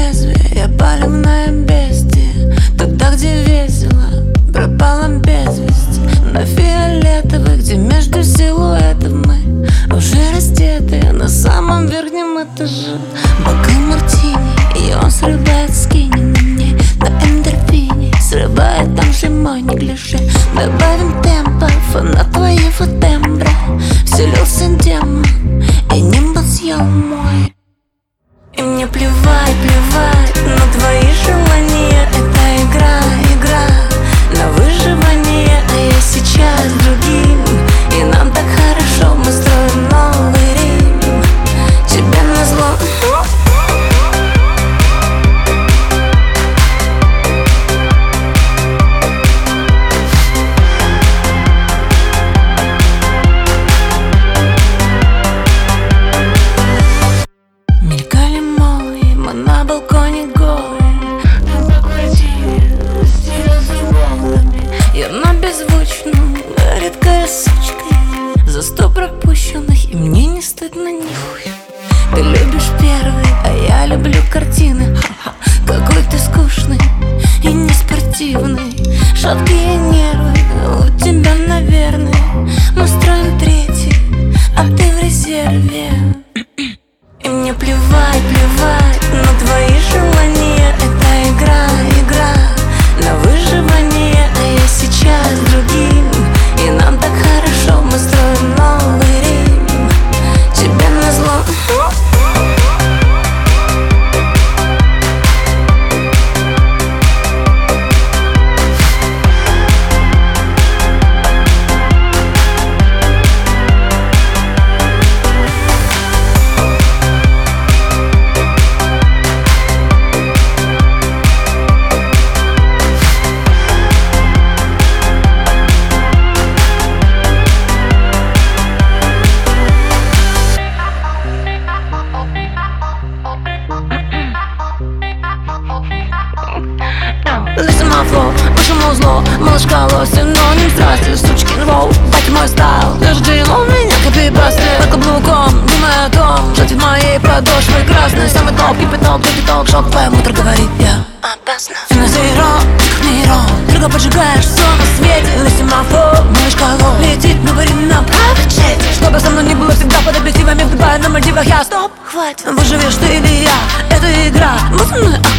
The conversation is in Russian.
лезвие, я палевное бестие. Туда, где весело, пропала без вести. На фиолетовых, где между силуэтов мы уже раздетые на самом верхнем этаже. Бокал мартини, и он срывает скини на мне. На эндорфине срывает там же мой неглиже. Добавим темпа, фанат твоего тембра. Вселился демон, и небо съел мой. И мне плевать, плевать на твои желания. Это игра, игра на выживание. А я сейчас с другим, и нам так хорошо. Мы строим новый Рим, тебе назло. Мелькали молнии, мы на балконе голые. На квартире стелются волнами. Явно беззвучно, редкая сучка. За 100 пропущенных, и мне не стыдно нихуя. Ты любишь первый, а я люблю картины. Ха-ха, какой ты скучный и неспортивный. Шаткие нервы у тебя, наверное. Мы строим третий, а ты в резерве. И мне плевать, плевать на твои желания. Это игра, игра на выживание. А я сейчас с другим, и нам так хорошо. Мы строим новый Рим, тебе назло. Listen my flow, вышему зло, малышка лось, синоним страсти, сучкин воу, баки мой стайл. Даже Джейло меня копипасты, под каблуком, думая о том, что цвет моей подошвы красный. Самый топ, кипяток, ток, шоковая мутор, говорит я опасно. Финансиро, нейрон, дорого поджигаешь все на свете. Listen my flow, малышка лось, летит, говорит на прайвет-чете. Что бы со мной ни было, всегда под объективами, в Дубае, на Мальдивах я. Стоп, хватит, выживешь ты или я, это игра, мы со мной